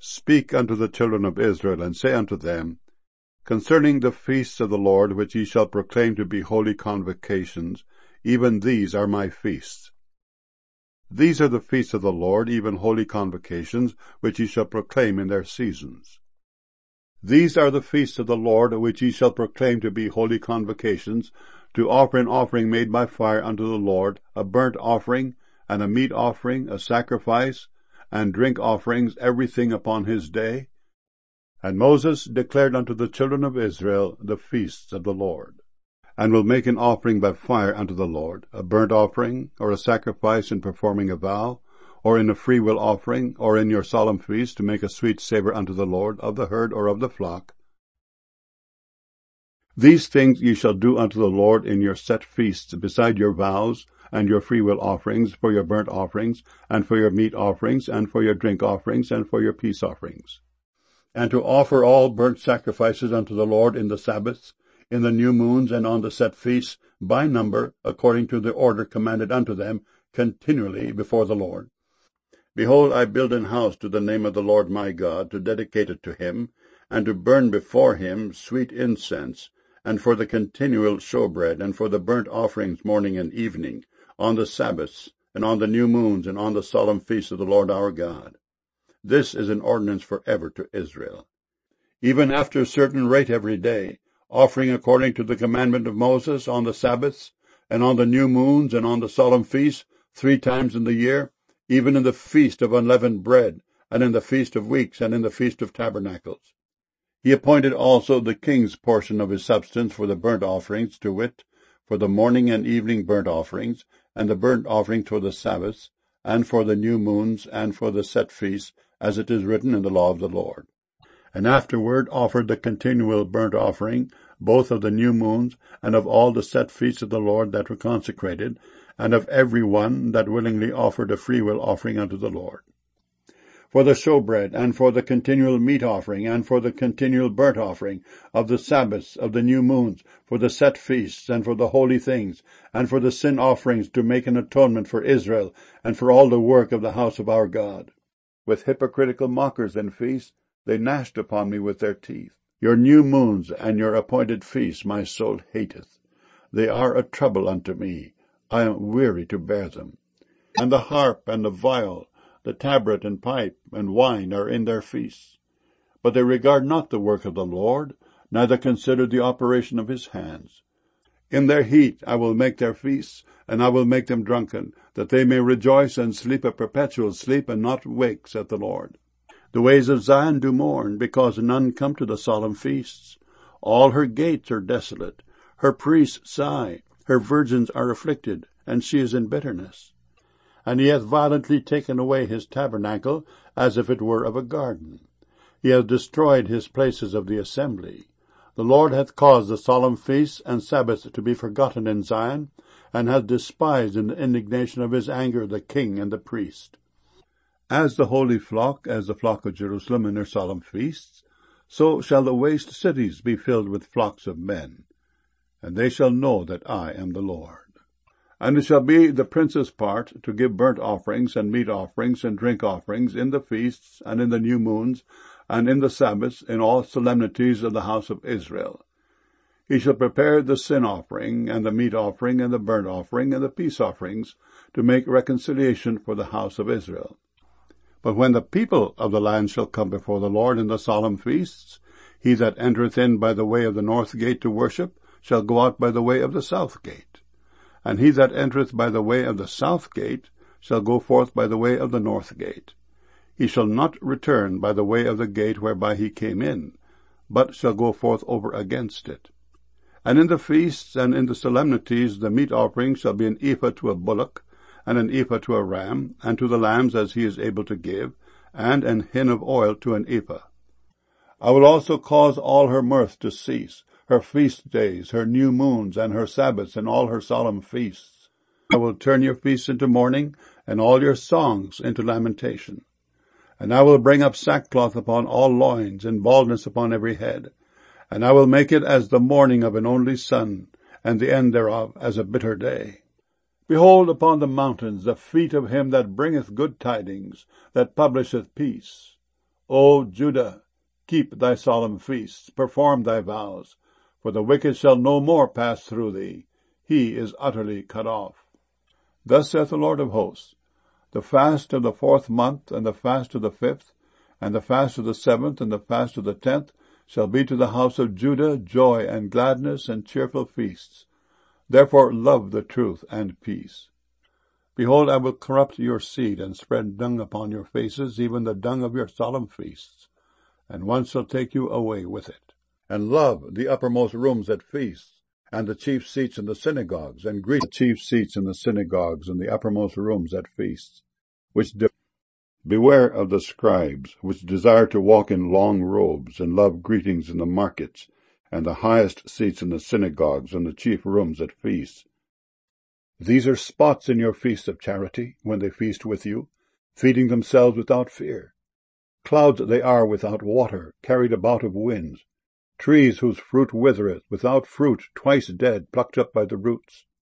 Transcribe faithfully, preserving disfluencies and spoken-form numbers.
Speak unto the children of Israel, and say unto them, Concerning the feasts of the Lord, which ye shall proclaim to be holy convocations, even these are my feasts. These are the feasts of the Lord, even holy convocations, which ye shall proclaim in their seasons. These are the feasts of the Lord, which ye shall proclaim to be holy convocations, to offer an offering made by fire unto the Lord, a burnt offering, and a meat offering, a sacrifice, and drink offerings, everything upon his day. And Moses declared unto the children of Israel the feasts of the Lord, and will make an offering by fire unto the Lord, a burnt offering, or a sacrifice in performing a vow, or in a freewill offering, or in your solemn feast, to make a sweet savour unto the Lord, of the herd or of the flock. These things ye shall do unto the Lord in your set feasts, beside your vows, and your freewill offerings, for your burnt offerings, and for your meat offerings, and for your drink offerings, and for your peace offerings. And to offer all burnt sacrifices unto the Lord in the Sabbaths, in the new moons, and on the set feasts, by number, according to the order commanded unto them, continually before the Lord. Behold, I build an house to the name of the Lord my God, to dedicate it to him, and to burn before him sweet incense, and for the continual showbread, and for the burnt offerings morning and evening, on the Sabbaths, and on the new moons, and on the solemn feasts of the Lord our God. This is an ordinance for ever to Israel. Even after a certain rate every day, offering according to the commandment of Moses, on the Sabbaths, and on the new moons, and on the solemn feasts, three times in the year, even in the feast of unleavened bread, and in the feast of weeks, and in the feast of tabernacles. He appointed also the king's portion of his substance for the burnt offerings, to wit, for the morning and evening burnt offerings, and the burnt offerings for the Sabbaths, and for the new moons, and for the set feasts, as it is written in the law of the Lord. And afterward offered the continual burnt offering, both of the new moons, and of all the set feasts of the Lord that were consecrated, and of every one that willingly offered a freewill offering unto the Lord. For the showbread, and for the continual meat offering, and for the continual burnt offering, of the Sabbaths, of the new moons, for the set feasts, and for the holy things, and for the sin offerings, to make an atonement for Israel, and for all the work of the house of our God. With hypocritical mockers and feasts, they gnashed upon me with their teeth. Your new moons and your appointed feasts my soul hateth. They are a trouble unto me. I am weary to bear them. And the harp and the viol, the tabret and pipe and wine are in their feasts. But they regard not the work of the Lord, neither consider the operation of his hands. In their heat I will make their feasts, and I will make them drunken, that they may rejoice and sleep a perpetual sleep, and not wake, saith the Lord. The ways of Zion do mourn, because none come to the solemn feasts. All her gates are desolate. Her priests sigh. Her virgins are afflicted, and she is in bitterness. And he hath violently taken away his tabernacle, as if it were of a garden. He hath destroyed his places of the assembly. The Lord hath caused the solemn feasts and Sabbaths to be forgotten in Zion, and hath despised in the indignation of his anger the king and the priest. As the holy flock, as the flock of Jerusalem in her solemn feasts, so shall the waste cities be filled with flocks of men. And they shall know that I am the Lord. And it shall be the prince's part to give burnt offerings and meat offerings and drink offerings in the feasts and in the new moons and in the Sabbaths, in all solemnities of the house of Israel. He shall prepare the sin offering and the meat offering and the burnt offering and the peace offerings to make reconciliation for the house of Israel. But when the people of the land shall come before the Lord in the solemn feasts, he that entereth in by the way of the north gate to worship shall go out by the way of the south gate. And he that entereth by the way of the south gate shall go forth by the way of the north gate. He shall not return by the way of the gate whereby he came in, but shall go forth over against it. And in the feasts and in the solemnities the meat offering shall be an ephah to a bullock, and an ephah to a ram, and to the lambs as he is able to give, and an hin of oil to an ephah. I will also cause all her mirth to cease, her feast days, her new moons, and her Sabbaths, and all her solemn feasts. I will turn your feasts into mourning, and all your songs into lamentation. And I will bring up sackcloth upon all loins, and baldness upon every head. And I will make it as the mourning of an only son, and the end thereof as a bitter day. Behold upon the mountains the feet of him that bringeth good tidings, that publisheth peace, O Judah, keep thy solemn feasts, perform thy vows, for the wicked shall no more pass through thee. He is utterly cut off. Thus saith the Lord of hosts, the fast of the fourth month, and the fast of the fifth, and the fast of the seventh, and the fast of the tenth, shall be to the house of Judah joy and gladness and cheerful feasts. Therefore love the truth and peace. Behold, I will corrupt your seed, and spread dung upon your faces, even the dung of your solemn feasts, and one shall take you away with it. And love the uppermost rooms at feasts, and the chief seats in the synagogues, and greet the chief seats in the synagogues, and the uppermost rooms at feasts, which de- Beware of the scribes, which desire to walk in long robes, and love greetings in the markets, and the highest seats in the synagogues, and the chief rooms at feasts. These are spots in your feast of charity, when they feast with you, feeding themselves without fear. Clouds they are without water, carried about of winds, trees whose fruit withereth, without fruit, twice dead, plucked up by the roots.